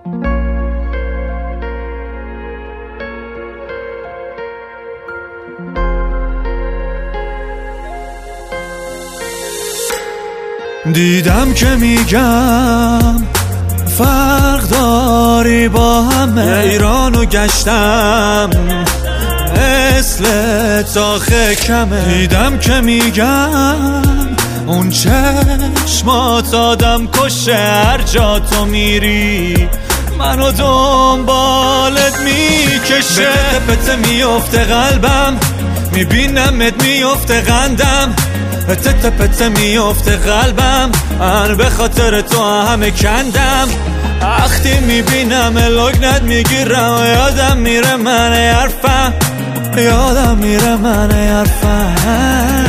دیدم که میگم فرق داری با همه، ایرانو گشتم مثل آخه کمه. دیدم که میگم اون چشمات آدم کشه، هر جا تو میری منو دنبالت میکشه. به تته میفته قلبم، میبینمت میفته قندم، پته پته میفته قلبم، من به خاطر تو همه کندم. وقتی میبینم لگنت میگیرم، یادم میره من حرفم، یادم میره من حرفم.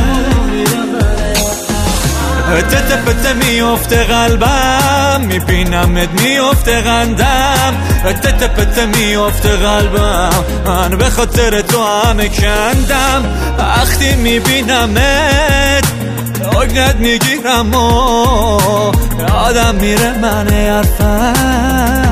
پته پته میفته قلبم، میبینمت میفته قندم، پته پته میفته قلبم، من به خاطر تو همه کندم. وقتی میبینمت لگنت میگیرم و یادم میره من حرفم.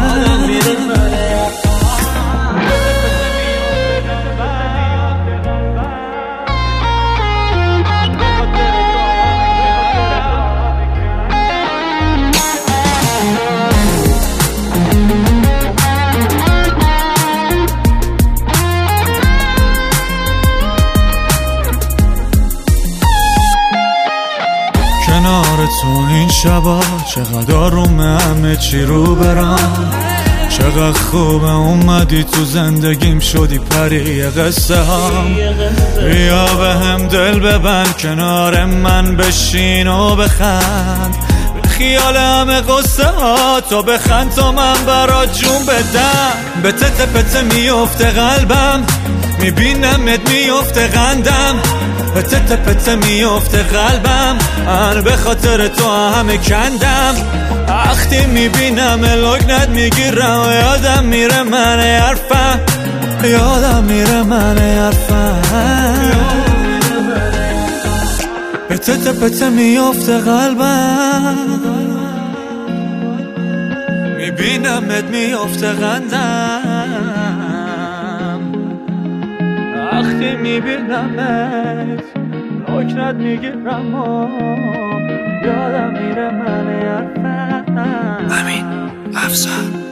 کنار تو این شبا چقدر آرومه، همه چی رو برام. چقدر خوبه اومدی تو زندگیم، شدی پری قصه هم. بیا به هم دل ببند، کنار من بشین و بخند، خیال همه قصه ها تو بخند تا من برات جون بدم. به تته پته میفته قلبم، میبینمت میفته قندم، پته پته میفته قلبم، من به خاطر تو همه کندم. وقتی میبینم لگنت میگیرم، یادم میره من حرفم، یادم میره من حرفم. پته پته میفته قلبم، میبینمت میفته قندم، وقتی میبینمت لگنت میگیرم و یادم میره من حرفم. امین افسر